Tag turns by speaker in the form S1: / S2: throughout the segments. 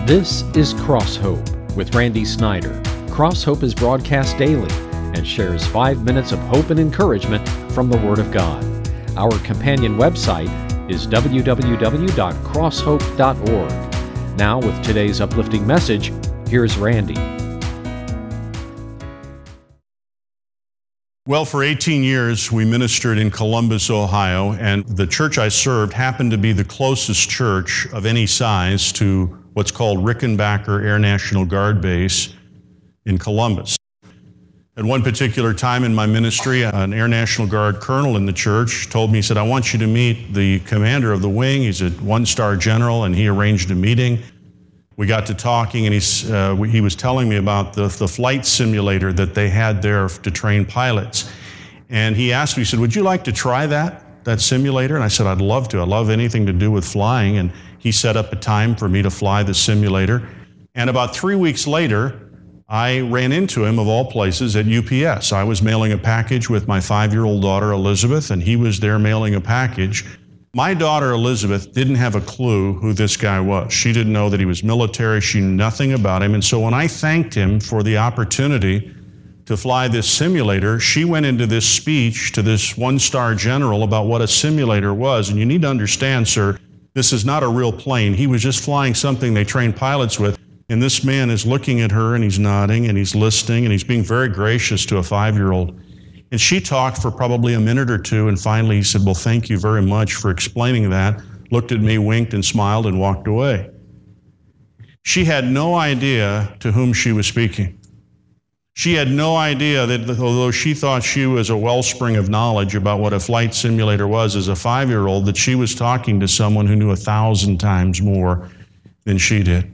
S1: This is Cross Hope with Randy Snyder. Cross Hope is broadcast daily and shares 5 minutes of hope and encouragement from the Word of God. Our companion website is www.crosshope.org. Now, with today's uplifting message, here's Randy.
S2: Well, for 18 years, we ministered in Columbus, Ohio, and the church I served happened to be the closest church of any size to what's called Rickenbacker Air National Guard Base in Columbus. At one particular time in my ministry, an Air National Guard colonel in the church told me, he said, I want you to meet the commander of the wing. He's a one-star general, and he arranged a meeting. We got to talking, and he was telling me about the flight simulator that they had there to train pilots. And he asked me, he said, would you like to try that simulator? And I said, I'd love to. I love anything to do with flying. And he set up a time for me to fly the simulator. And about 3 weeks later, I ran into him, of all places, at UPS. I was mailing a package with my 5-year-old daughter, Elizabeth, and he was there mailing a package. My daughter, Elizabeth, didn't have a clue who this guy was. She didn't know that he was military. She knew nothing about him. And so when I thanked him for the opportunity to fly this simulator, she went into this speech to this one-star general about what a simulator was. And you need to understand, sir, this is not a real plane. He was just flying something they train pilots with. And this man is looking at her, and he's nodding, and he's listening, and he's being very gracious to a 5-year-old. And she talked for probably a minute or two, and finally he said, well, thank you very much for explaining that, looked at me, winked, and smiled, and walked away. She had no idea to whom she was speaking. She had no idea that although she thought she was a wellspring of knowledge about what a flight simulator was as a 5-year-old, that she was talking to someone who knew 1,000 times more than she did.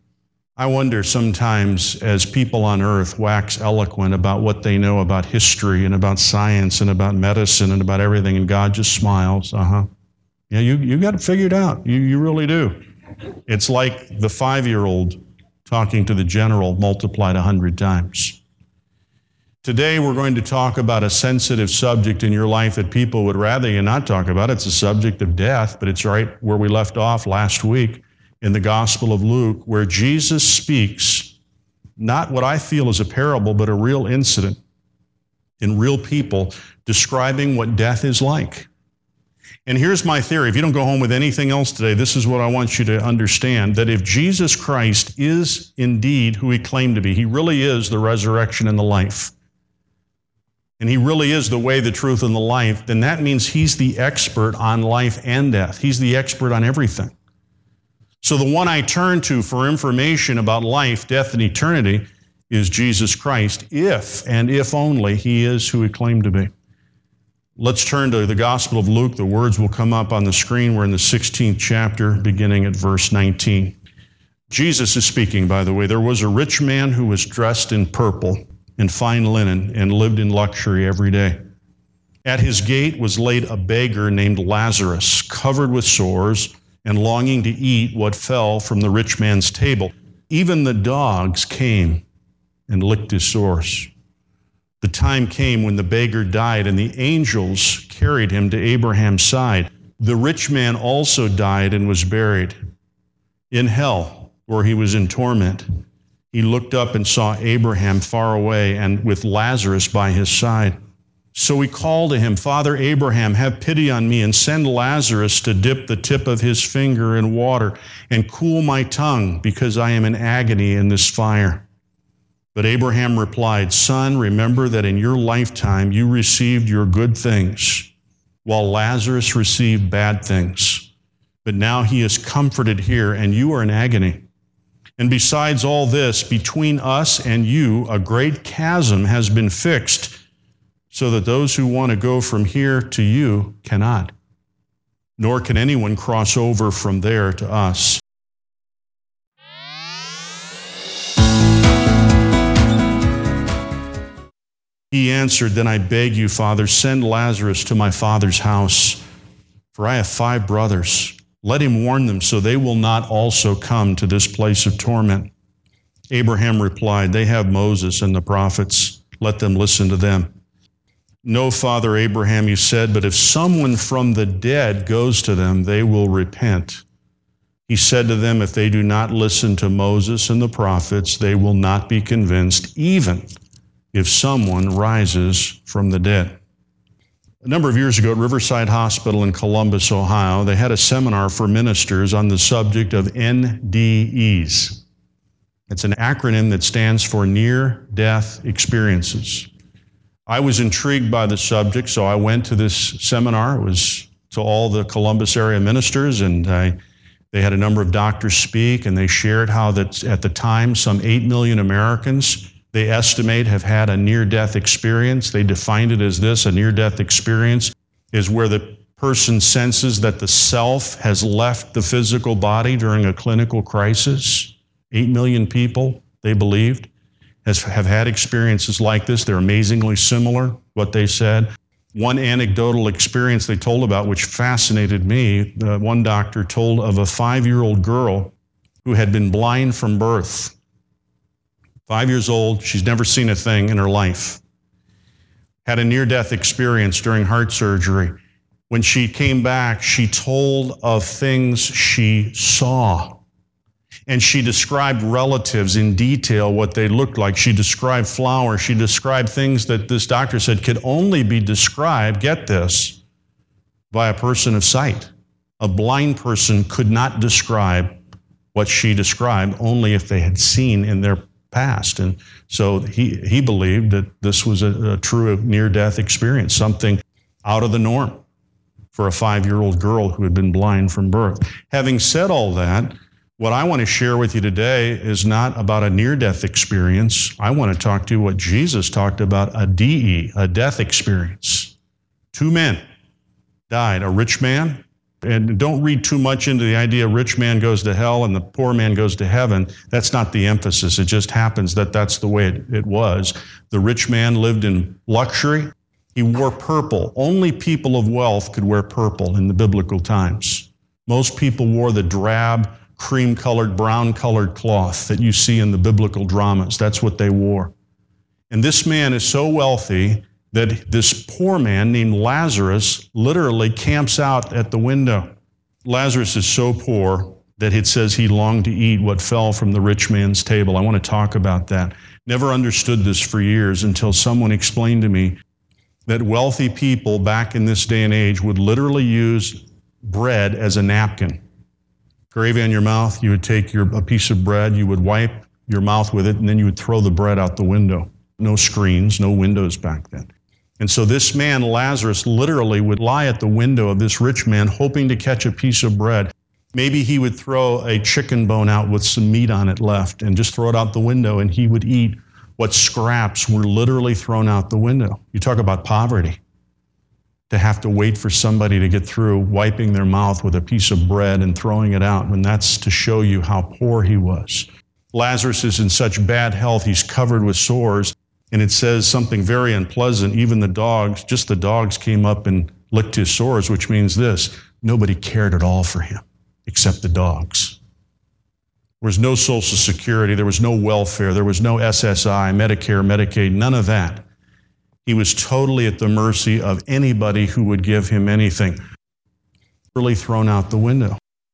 S2: I wonder sometimes, as people on earth wax eloquent about what they know about history and about science and about medicine and about everything, and God just smiles, Yeah, you got it figured out. You really do. It's like the 5-year-old talking to the general multiplied 100 times. Today we're going to talk about a sensitive subject in your life that people would rather you not talk about. It's a subject of death, but it's right where we left off last week in the Gospel of Luke, where Jesus speaks not what I feel is a parable, but a real incident in real people describing what death is like. And here's my theory. If you don't go home with anything else today, this is what I want you to understand, that if Jesus Christ is indeed who he claimed to be, he really is the resurrection and the life, and he really is the way, the truth, and the life, then that means he's the expert on life and death. He's the expert on everything. So the one I turn to for information about life, death, and eternity is Jesus Christ, if and if only he is who he claimed to be. Let's turn to the Gospel of Luke. The words will come up on the screen. We're in the 16th chapter, beginning at verse 19. Jesus is speaking, by the way. There was a rich man who was dressed in purple and fine linen and lived in luxury every day. At his gate was laid a beggar named Lazarus, covered with sores and longing to eat what fell from the rich man's table. Even the dogs came and licked his sores. The time came when the beggar died, and the angels carried him to Abraham's side. The rich man also died and was buried. In hell, where he was in torment, he looked up and saw Abraham far away and with Lazarus by his side. So he called to him, Father Abraham, have pity on me and send Lazarus to dip the tip of his finger in water and cool my tongue, because I am in agony in this fire. But Abraham replied, Son, remember that in your lifetime you received your good things, while Lazarus received bad things. But now he is comforted here, and you are in agony. And besides all this, between us and you, a great chasm has been fixed, so that those who want to go from here to you cannot, nor can anyone cross over from there to us. He answered, Then I beg you, Father, send Lazarus to my father's house, for I have 5 brothers. Let him warn them, so they will not also come to this place of torment. Abraham replied, They have Moses and the prophets. Let them listen to them. No, Father Abraham, he said, but if someone from the dead goes to them, they will repent. He said to them, if they do not listen to Moses and the prophets, they will not be convinced, even if someone rises from the dead. A number of years ago at Riverside Hospital in Columbus, Ohio, they had a seminar for ministers on the subject of NDEs. It's an acronym that stands for near-death experiences. I was intrigued by the subject, so I went to this seminar. It was to all the Columbus area ministers, and they had a number of doctors speak, and they shared how that at the time, some 8 million Americans, they estimate, have had a near-death experience. They defined it as this: a near-death experience is where the person senses that the self has left the physical body during a clinical crisis. 8 million people, they believed, have had experiences like this. They're amazingly similar, what they said. One anecdotal experience they told about, which fascinated me, one doctor told of a 5-year-old girl who had been blind from birth. 5 years old, she's never seen a thing in her life. Had a near-death experience during heart surgery. When she came back, she told of things she saw. And she described relatives in detail, what they looked like. She described flowers. She described things that this doctor said could only be described, get this, by a person of sight. A blind person could not describe what she described, only if they had seen in their past. And so he believed that this was a true near-death experience, something out of the norm for a 5-year-old girl who had been blind from birth. Having said all that, what I want to share with you today is not about a near-death experience. I want to talk to you what Jesus talked about, a DE, a death experience. 2 men died, a rich man, and don't read too much into the idea rich man goes to hell and the poor man goes to heaven. That's not the emphasis. It just happens that that's the way it was. The rich man lived in luxury. He wore purple. Only people of wealth could wear purple in the biblical times. Most people wore the drab, cream-colored, brown-colored cloth that you see in the biblical dramas. That's what they wore. And this man is so wealthy that this poor man named Lazarus literally camps out at the window. Lazarus is so poor that it says he longed to eat what fell from the rich man's table. I want to talk about that. Never understood this for years until someone explained to me that wealthy people back in this day and age would literally use bread as a napkin. Gravy on your mouth, you would take a piece of bread, you would wipe your mouth with it, and then you would throw the bread out the window. No screens, no windows back then. And so this man, Lazarus, literally would lie at the window of this rich man, hoping to catch a piece of bread. Maybe he would throw a chicken bone out with some meat on it left and just throw it out the window, and he would eat what scraps were literally thrown out the window. You talk about poverty. To have to wait for somebody to get through wiping their mouth with a piece of bread and throwing it out, when that's to show you how poor he was. Lazarus is in such bad health, he's covered with sores, and it says something very unpleasant. Even the dogs, just the dogs came up and licked his sores, which means this: nobody cared at all for him except the dogs. There was no Social Security, there was no welfare, there was no SSI, Medicare, Medicaid, none of that. He was totally at the mercy of anybody who would give him anything. Really thrown out the window.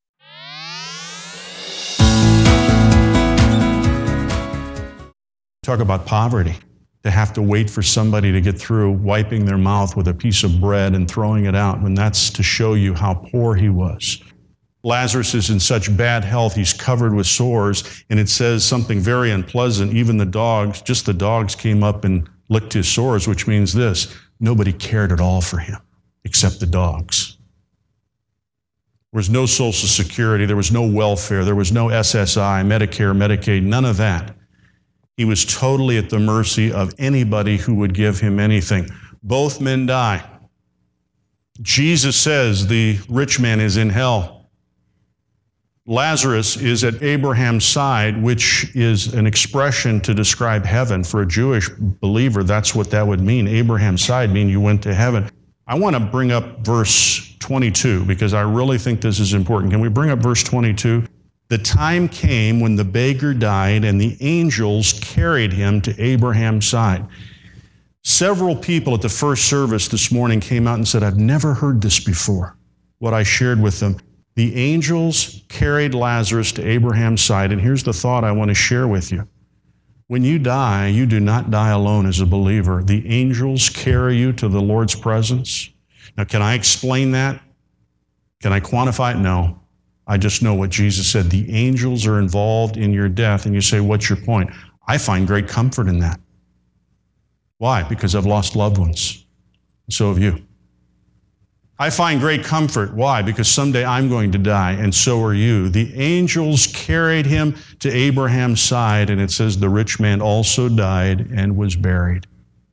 S2: Talk about poverty. To have to wait for somebody to get through wiping their mouth with a piece of bread and throwing it out, when that's to show you how poor he was. Lazarus is in such bad health, he's covered with sores, and it says something very unpleasant. Even the dogs, just the dogs came up and licked his sores, which means this: nobody cared at all for him except the dogs. There was no Social Security, there was no welfare, there was no SSI, Medicare, Medicaid, none of that. He was totally at the mercy of anybody who would give him anything. Both men die. Jesus says the rich man is in hell. Lazarus is at Abraham's side, which is an expression to describe heaven. For a Jewish believer, that's what that would mean. Abraham's side means you went to heaven. I want to bring up verse 22 because I really think this is important. Can we bring up verse 22? The time came when the beggar died and the angels carried him to Abraham's side. Several people at the first service this morning came out and said, I've never heard this before, what I shared with them. The angels carried Lazarus to Abraham's side, and here's the thought I want to share with you. When you die, you do not die alone as a believer. The angels carry you to the Lord's presence. Now, can I explain that? Can I quantify it? No. I just know what Jesus said. The angels are involved in your death, and you say, what's your point? I find great comfort in that. Why? Because I've lost loved ones. So have you. I find great comfort. Why? Because someday I'm going to die, and so are you. The angels carried him to Abraham's side, and it says the rich man also died and was buried.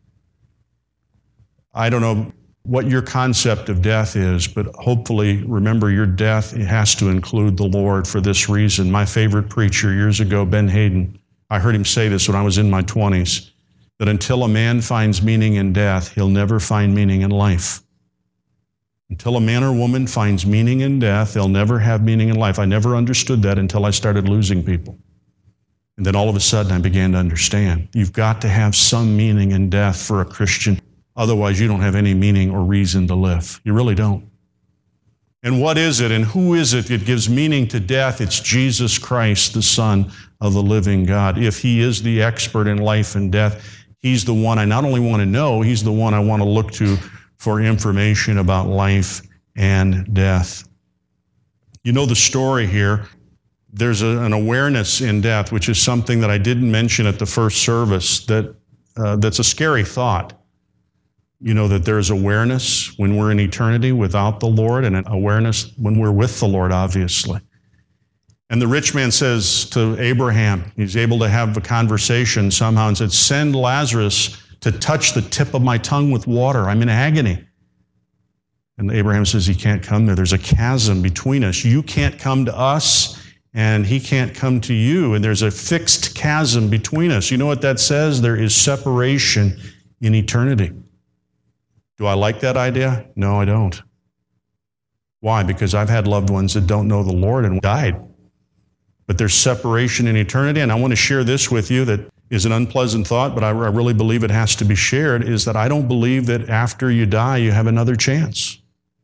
S2: I don't know what your concept of death is, but hopefully remember your death, it has to include the Lord for this reason. My favorite preacher years ago, Ben Hayden, I heard him say this when I was in my 20s, that until a man finds meaning in death, he'll never find meaning in life. Until a man or woman finds meaning in death, they'll never have meaning in life. I never understood that until I started losing people. And then all of a sudden I began to understand. You've got to have some meaning in death for a Christian. Otherwise, you don't have any meaning or reason to live. You really don't. And what is it and who is it that gives meaning to death? It's Jesus Christ, the Son of the living God. If he is the expert in life and death, he's the one I not only want to know, he's the one I want to look to for information about life and death. You know the story here. There's an awareness in death, which is something that I didn't mention at the first service, that's a scary thought. You know that there's awareness when we're in eternity without the Lord, and an awareness when we're with the Lord, obviously. And the rich man says to Abraham, he's able to have a conversation somehow, and said, send Lazarus to touch the tip of my tongue with water. I'm in agony. And Abraham says, he can't come there. There's a chasm between us. You can't come to us, and he can't come to you. And there's a fixed chasm between us. You know what that says? There is separation in eternity. Do I like that idea? No, I don't. Why? Because I've had loved ones that don't know the Lord and died. But there's separation in eternity, and I want to share this with you that is an unpleasant thought, but I really believe it has to be shared, is that I don't believe that after you die, you have another chance.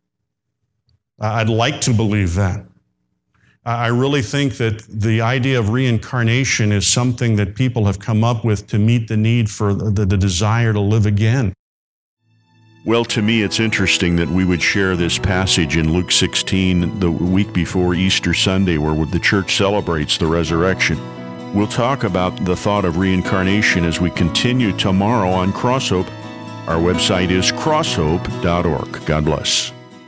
S2: I'd like to believe that. I really think that the idea of reincarnation is something that people have come up with to meet the need for the desire to live again.
S3: Well, to me, it's interesting that we would share this passage in Luke 16 the week before Easter Sunday, where the church celebrates the resurrection. We'll talk about the thought of reincarnation as we continue tomorrow on Crosshope. Our website is crosshope.org. God bless.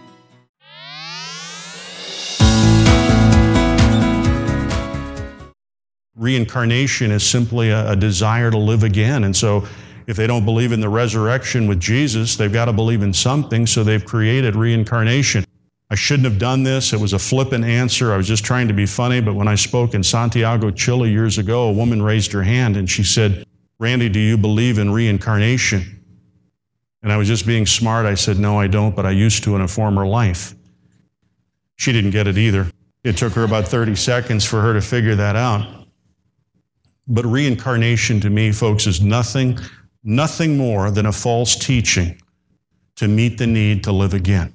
S2: Reincarnation is simply a desire to live again. And so if they don't believe in the resurrection with Jesus, they've got to believe in something, so they've created reincarnation. I shouldn't have done this. It was a flippant answer. I was just trying to be funny, but when I spoke in Santiago, Chile years ago, a woman raised her hand and she said, Randy, do you believe in reincarnation? And I was just being smart. I said, no, I don't, but I used to in a former life. She didn't get it either. It took her about 30 seconds for her to figure that out. But reincarnation to me, folks, is nothing more than a false teaching to meet the need to live again.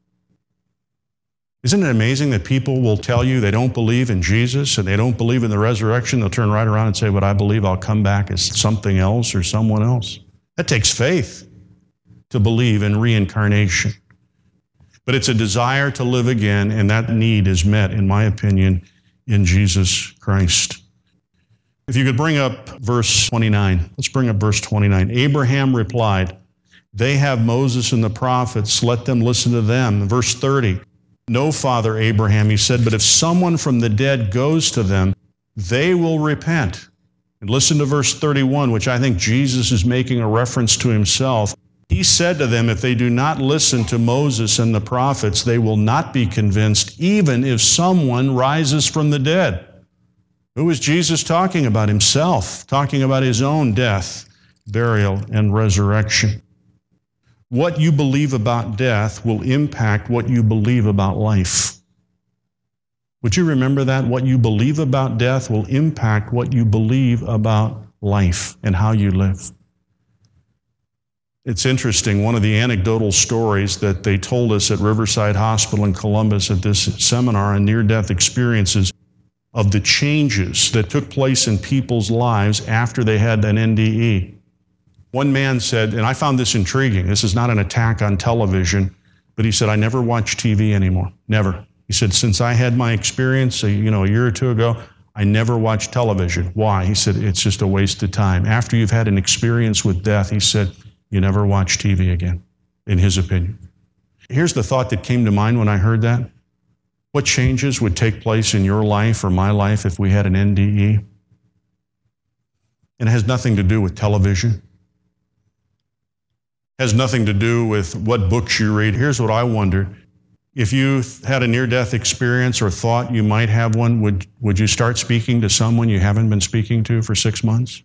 S2: Isn't it amazing that people will tell you they don't believe in Jesus and they don't believe in the resurrection? They'll turn right around and say, but I believe I'll come back as something else or someone else. That takes faith to believe in reincarnation. But it's a desire to live again, and that need is met, in my opinion, in Jesus Christ. If you could bring up verse 29. Let's bring up verse 29. Abraham replied, they have Moses and the prophets. Let them listen to them. Verse 30. No, Father Abraham, he said, but if someone from the dead goes to them, they will repent. And listen to verse 31, which I think Jesus is making a reference to himself. He said to them, if they do not listen to Moses and the prophets, they will not be convinced, even if someone rises from the dead. Who is Jesus talking about? Himself, talking about his own death, burial, and resurrection. What you believe about death will impact what you believe about life. Would you remember that? What you believe about death will impact what you believe about life and how you live. It's interesting, one of the anecdotal stories that they told us at Riverside Hospital in Columbus at this seminar on near-death experiences of the changes that took place in people's lives after they had an NDE. One man said, and I found this intriguing, this is not an attack on television, but he said, I never watch TV anymore, never. He said, since I had my experience, a year or two ago, I never watch television. Why? He said, it's just a waste of time. After you've had an experience with death, he said, you never watch TV again, in his opinion. Here's the thought that came to mind when I heard that. What changes would take place in your life or my life if we had an NDE? And it has nothing to do with television. It has nothing to do with what books you read. Here's what I wonder. If you had a near-death experience or thought you might have one, would you start speaking to someone you haven't been speaking to for 6 months?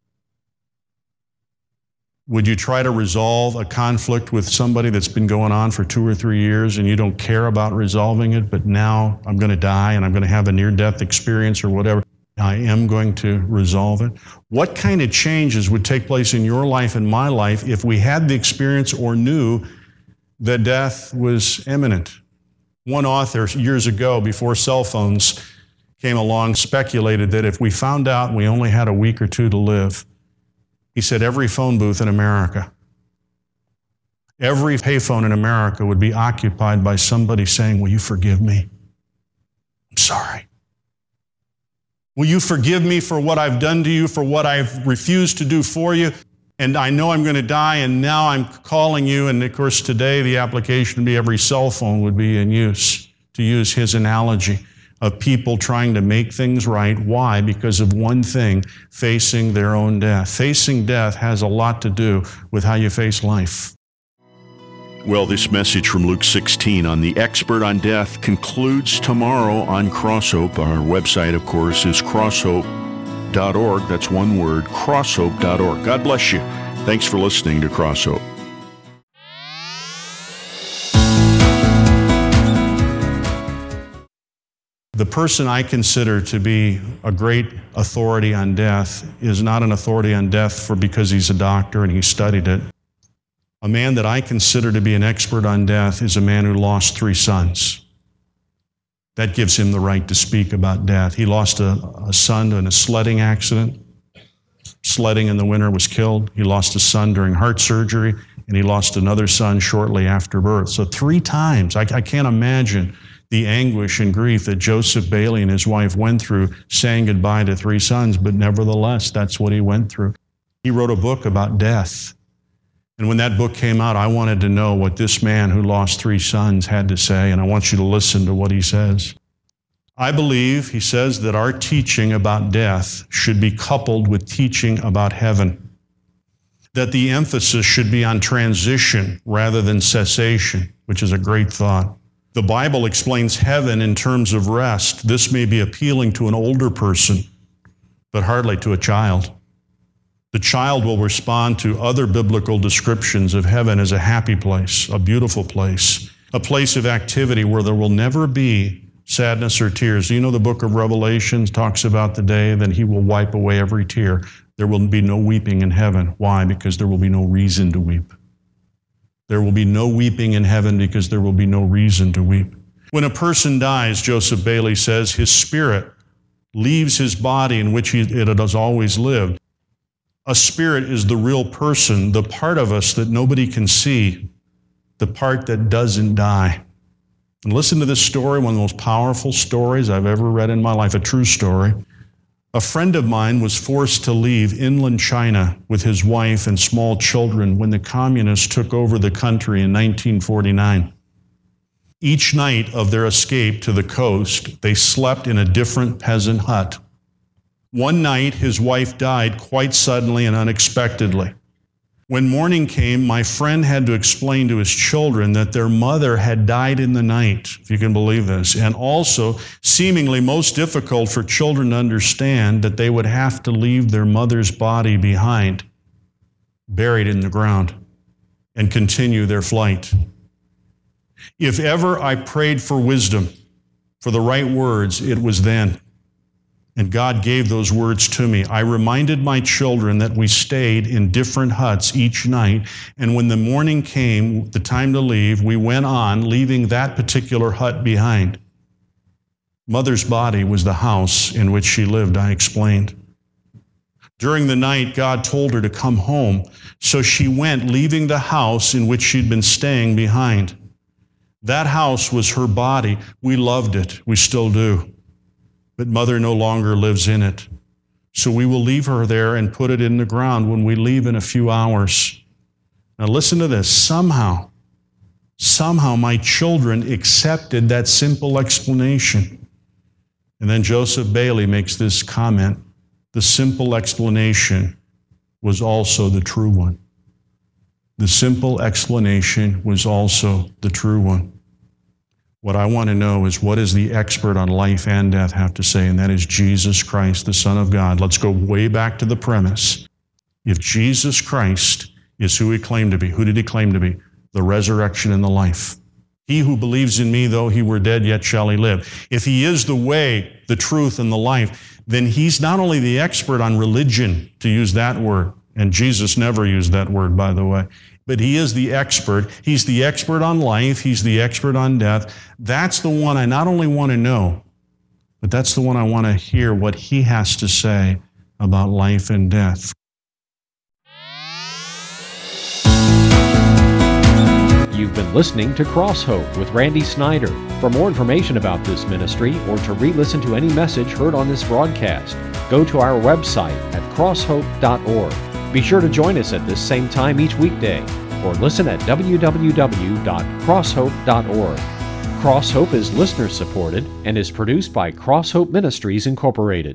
S2: Would you try to resolve a conflict with somebody that's been going on for 2 or 3 years and you don't care about resolving it, but now I'm going to die and I'm going to have a near-death experience or whatever. I am going to resolve it. What kind of changes would take place in your life and my life if we had the experience or knew that death was imminent? One author years ago, before cell phones came along, speculated that if we found out we only had a week or two to live, he said every phone booth in America, every payphone in America would be occupied by somebody saying, will you forgive me? I'm sorry. Will you forgive me for what I've done to you, for what I've refused to do for you? And I know I'm going to die, and now I'm calling you. And of course, today the application would be every cell phone would be in use, to use his analogy of people trying to make things right. Why? Because of one thing, facing their own death. Facing death has a lot to do with how you face life.
S3: Well, this message from Luke 16 on the expert on death concludes tomorrow on CrossHope. Our website, of course, is crosshope.org. That's one word, crosshope.org. God bless you. Thanks for listening to CrossHope.
S2: The person I consider to be a great authority on death is not an authority on death because he's a doctor and he studied it. A man that I consider to be an expert on death is a man who lost 3 sons. That gives him the right to speak about death. He lost a son in a sledding accident. Sledding in the winter, was killed. He lost a son during heart surgery, and he lost another son shortly after birth. So 3 times. I can't imagine the anguish and grief that Joseph Bailey and his wife went through saying goodbye to 3 sons, but nevertheless, that's what he went through. He wrote a book about death. And when that book came out, I wanted to know what this man who lost 3 sons had to say, and I want you to listen to what he says. I believe, he says, that our teaching about death should be coupled with teaching about heaven. That the emphasis should be on transition rather than cessation, which is a great thought. The Bible explains heaven in terms of rest. This may be appealing to an older person, but hardly to a child. The child will respond to other biblical descriptions of heaven as a happy place, a beautiful place, a place of activity where there will never be sadness or tears. You know, the book of Revelation talks about the day that he will wipe away every tear. There will be no weeping in heaven. Why? Because there will be no reason to weep. There will be no weeping in heaven because there will be no reason to weep. When a person dies, Joseph Bailey says, his spirit leaves his body in which it has always lived. A spirit is the real person, the part of us that nobody can see, the part that doesn't die. And listen to this story, one of the most powerful stories I've ever read in my life, a true story. A friend of mine was forced to leave inland China with his wife and small children when the communists took over the country in 1949. Each night of their escape to the coast, they slept in a different peasant hut. One night, his wife died quite suddenly and unexpectedly. When morning came, my friend had to explain to his children that their mother had died in the night, if you can believe this, and also, seemingly most difficult for children to understand, that they would have to leave their mother's body behind, buried in the ground, and continue their flight. If ever I prayed for wisdom, for the right words, it was then. And God gave those words to me. I reminded my children that we stayed in different huts each night. And when the morning came, the time to leave, we went on, leaving that particular hut behind. Mother's body was the house in which she lived, I explained. During the night, God told her to come home. So she went, leaving the house in which she'd been staying behind. That house was her body. We loved it. We still do. But Mother no longer lives in it. So we will leave her there and put it in the ground when we leave in a few hours. Now listen to this. Somehow my children accepted that simple explanation. And then Joseph Bailey makes this comment. The simple explanation was also the true one. The simple explanation was also the true one. What I want to know is, what does the expert on life and death have to say? And that is Jesus Christ, the Son of God. Let's go way back to the premise. If Jesus Christ is who he claimed to be, who did he claim to be? The resurrection and the life. He who believes in me, though he were dead, yet shall he live. If he is the way, the truth, and the life, then he's not only the expert on religion, to use that word, and Jesus never used that word, by the way, but he is the expert. He's the expert on life. He's the expert on death. That's the one I not only want to know, but that's the one I want to hear what he has to say about life and death.
S1: You've been listening to Cross Hope with Randy Snyder. For more information about this ministry or to re-listen to any message heard on this broadcast, go to our website at crosshope.org. Be sure to join us at this same time each weekday, or listen at www.crosshope.org. Cross Hope is listener supported and is produced by Cross Hope Ministries Incorporated.